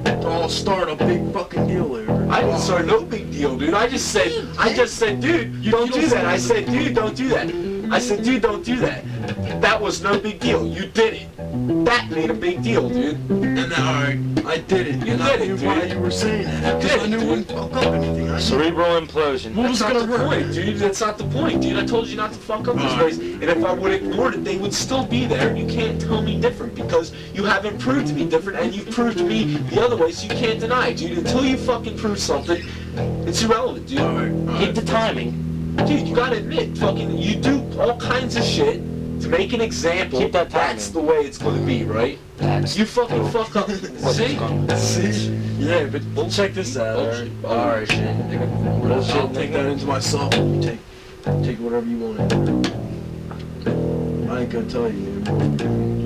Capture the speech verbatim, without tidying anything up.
all start a big fucking deal there. I didn't start no big deal, dude. I just said, I just said, dude, You- don't you do don't that. I say- said, dude, don't do that. I said, dude, don't do that. That was no big deal. You did it. That made a big deal, dude. And alright, I did it. You and I did it, knew dude. why you were saying that. You Because did I it, knew it dude. wouldn't fuck up anything. I knew. Cerebral implosion. What was That's gonna not the work? point, dude. That's not the point, dude. I told you not to fuck up this Alright. place. And if I would have ignored it, they would still be there. You can't tell me different because you haven't proved to me different, and you've proved to me the other way, so you can't deny it, dude. Until you fucking prove something, it's irrelevant, dude. Alright, Keep alright. the timing. Dude, you gotta admit, fucking, you do all kinds of shit to make an example. Keep that timing. That's the way it's gonna be, right? That's You fucking fuck up. See? See? Yeah, but check this out, alright? Bullshit. Alright, shit. Nigga. Bullshit, I'll take that into myself. Take, take whatever you want. I ain't gonna tell you, dude.